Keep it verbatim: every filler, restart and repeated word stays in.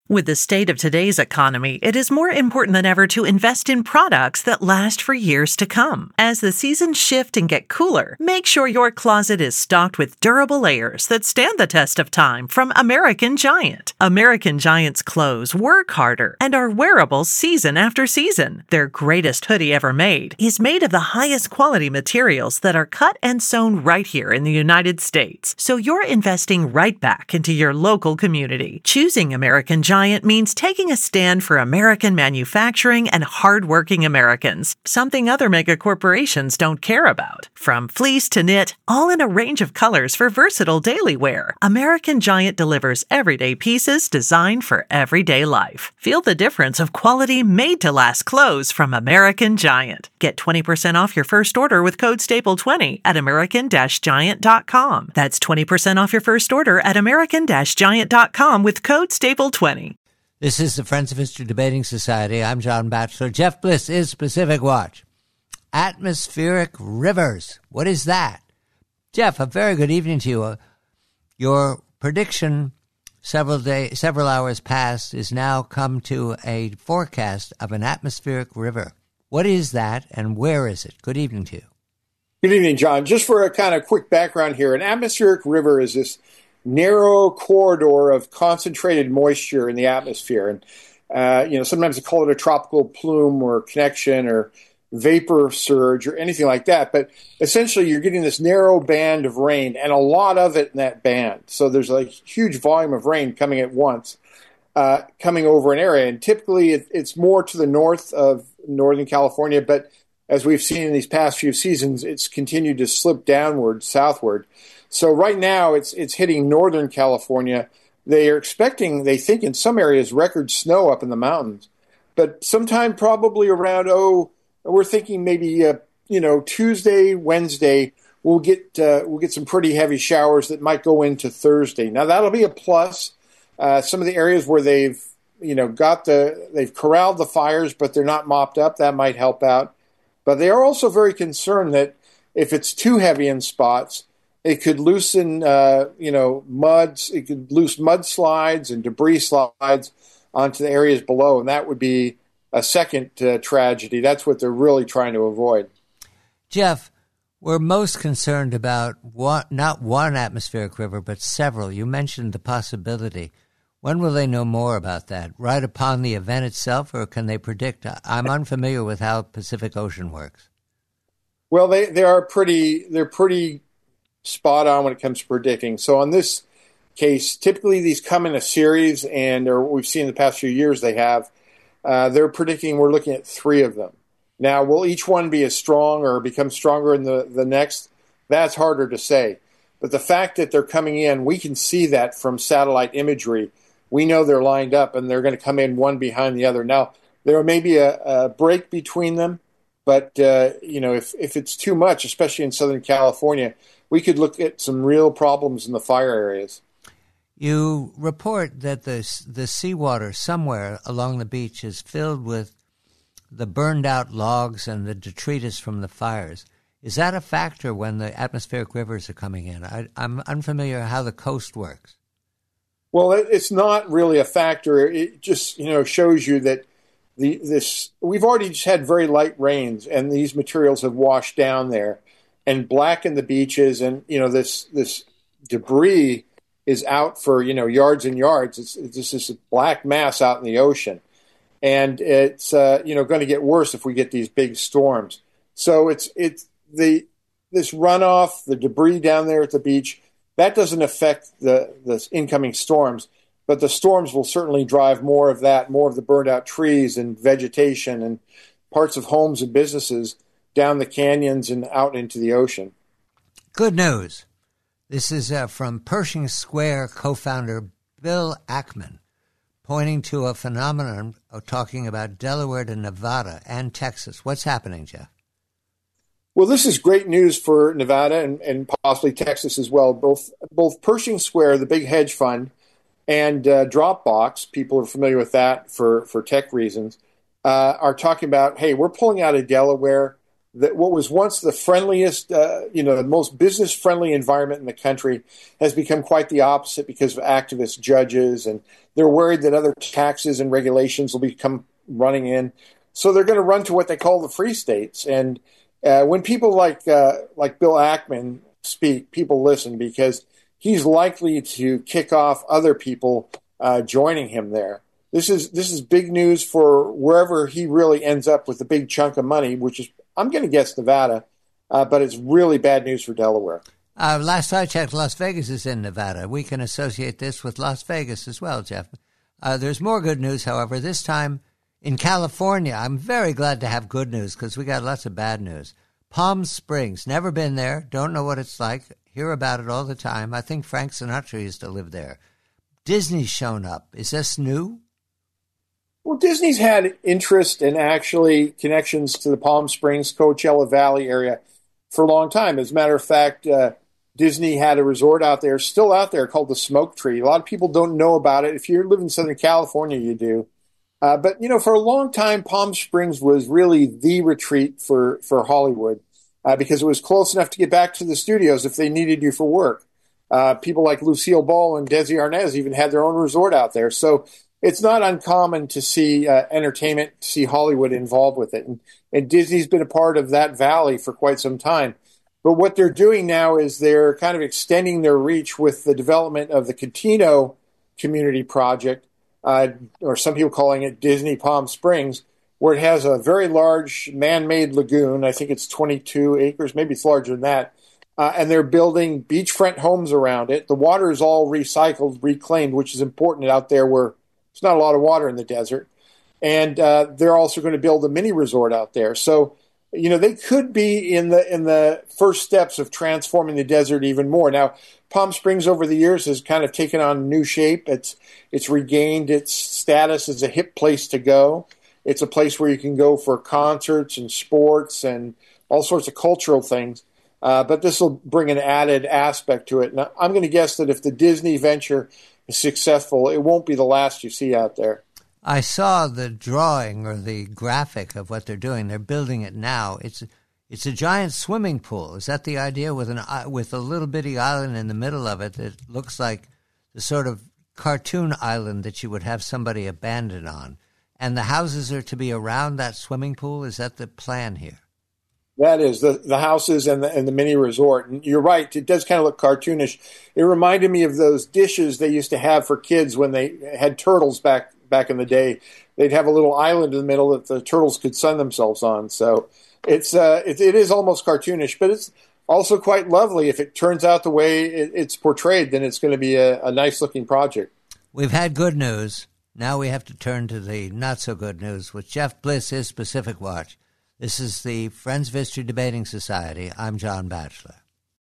With the state of today's economy, it is more important than ever to invest in products that last for years to come. As the seasons shift and get cooler, make sure your closet is stocked with durable layers that stand the test of time from American Giant. American Giant's clothes work harder and are wearable season after season. Their greatest hoodie ever made is made of the highest quality materials that are cut and sewn right here in the United States. So you're investing right back into your local community. Choosing American Giant means taking a stand for American manufacturing and hardworking Americans, something other mega corporations don't care about. From fleece to knit, all in a range of colors for versatile daily wear, American Giant delivers everyday pieces designed for everyday life. Feel the difference of quality made-to-last clothes from American Giant. Get twenty percent off your first order with code staple twenty at american giant dot com. That's twenty percent off your first order at american giant dot com with code staple twenty. This is the Friends of History Debating Society. I'm John Batchelor. Jeff Bliss is Pacific Watch. Atmospheric rivers. What is that? Jeff, a very good evening to you. Uh, your prediction several day, several hours past is now come to a forecast of an atmospheric river. What is that and where is it? Good evening to you. Good evening, John. Just for a kind of quick background here, an atmospheric river is this narrow corridor of concentrated moisture in the atmosphere. And, uh, you know, sometimes they call it a tropical plume or connection or vapor surge or anything like that. But essentially, you're getting this narrow band of rain and a lot of it in that band. So there's a huge volume of rain coming at once, uh, coming over an area. And typically, it, it's more to the north of Northern California. But as we've seen in these past few seasons, it's continued to slip downward, southward. So right now, it's it's hitting Northern California. They are expecting, they think in some areas, record snow up in the mountains. But sometime probably around, oh, we're thinking maybe, uh, you know, Tuesday, Wednesday, we'll get uh, we'll get some pretty heavy showers that might go into Thursday. Now, that'll be a plus. Uh, some of the areas where they've, you know, got the, they've corralled the fires, but they're not mopped up, that might help out. But they are also very concerned that if it's too heavy in spots, it could loosen, uh, you know, muds. It could loosen mudslides and debris slides onto the areas below, and that would be a second uh, tragedy. That's what they're really trying to avoid. Jeff, we're most concerned about one, not one atmospheric river, but several. You mentioned the possibility. When will they know more about that? Right upon the event itself, or can they predict? I'm unfamiliar with how Pacific Ocean works. Well, they, they are pretty. They're pretty. spot on when it comes to predicting. So on this case, typically these come in a series, and or we've seen in the past few years they have. Uh, they're predicting we're looking at three of them. Now, will each one be as strong or become stronger in the, the next? That's harder to say. But the fact that they're coming in, we can see that from satellite imagery. We know they're lined up, and they're going to come in one behind the other. Now, there may be a, a break between them, but uh, you know, if, if it's too much, especially in Southern California, we could look at some real problems in the fire areas. You report that the the seawater somewhere along the beach is filled with the burned out logs and the detritus from the fires. Is that a factor when the atmospheric rivers are coming in? I, I'm unfamiliar how the coast works. Well, it, it's not really a factor. It just, you know, shows you that the this we've already just had very light rains, and these materials have washed down there and blackened the beaches, and you know this this debris is out for you know yards and yards. It's, it's just this black mass out in the ocean, and it's uh, you know going to get worse if we get these big storms. So it's it's the this runoff, the debris down there at the beach, that doesn't affect the the incoming storms, but the storms will certainly drive more of that, more of the burned out trees and vegetation and parts of homes and businesses down the canyons and out into the ocean. Good news. This is uh, from Pershing Square co-founder Bill Ackman, pointing to a phenomenon of talking about Delaware to Nevada and Texas. What's happening, Jeff? Well, this is great news for Nevada and, and possibly Texas as well. Both both Pershing Square, the big hedge fund, and uh, Dropbox, people are familiar with that for, for tech reasons, uh, are talking about, hey, we're pulling out of Delaware. that what was once the friendliest, uh, you know, the most business-friendly environment in the country has become quite the opposite because of activist judges, and they're worried that other taxes and regulations will become running in. So they're going to run to what they call the free states. And uh, when people like uh, like Bill Ackman speak, people listen because he's likely to kick off other people uh, joining him there. This is this is big news for wherever he really ends up with a big chunk of money, which is, I'm going to guess, Nevada, uh, but it's really bad news for Delaware. Uh, last I checked, Las Vegas is in Nevada. We can associate this with Las Vegas as well, Jeff. Uh, there's more good news, however, this time in California. I'm very glad to have good news because we got lots of bad news. Palm Springs, never been there, don't know what it's like, hear about it all the time. I think Frank Sinatra used to live there. Disney's shown up. Is this new? Well, Disney's had interest and actually connections to the Palm Springs, Coachella Valley area for a long time. As a matter of fact, uh, Disney had a resort out there, still out there, called the Smoke Tree. A lot of people don't know about it. If you live in Southern California, you do. Uh, but, you know, for a long time, Palm Springs was really the retreat for, for Hollywood uh, because it was close enough to get back to the studios if they needed you for work. Uh, people like Lucille Ball and Desi Arnaz even had their own resort out there. So it's not uncommon to see uh, entertainment, to see Hollywood involved with it. And, and Disney's been a part of that valley for quite some time. But what they're doing now is they're kind of extending their reach with the development of the Cotino Community Project, uh, or some people calling it Disney Palm Springs, where it has a very large man-made lagoon. I think it's twenty-two acres, maybe it's larger than that. Uh, and they're building beachfront homes around it. The water is all recycled, reclaimed, which is important out there where there's not a lot of water in the desert. And uh, they're also going to build a mini resort out there. So, you know, they could be in the in the first steps of transforming the desert even more. Now, Palm Springs over the years has kind of taken on a new shape. It's it's regained its status as a hip place to go. It's a place where you can go for concerts and sports and all sorts of cultural things. Uh, but this will bring an added aspect to it. Now, I'm going to guess that if the Disney venture is successful, it won't be the last you see out there. I saw the drawing or the graphic of what they're doing. They're building it now. It's it's a giant swimming pool. Is that the idea, with an with a little bitty island in the middle of it that looks like the sort of cartoon island that you would have somebody abandon on? And the houses are to be around that swimming pool? Is that the plan here? That is, the, the houses and the, and the mini resort. And you're right, it does kind of look cartoonish. It reminded me of those dishes they used to have for kids when they had turtles back back in the day. They'd have a little island in the middle that the turtles could sun themselves on. So it's uh, it, it is almost cartoonish, but it's also quite lovely. If it turns out the way it, it's portrayed, then it's going to be a, a nice-looking project. We've had good news. Now we have to turn to the not-so-good news with Jeff Bliss, his Pacific Watch. This is the Friends of History Debating Society. I'm John Batchelor.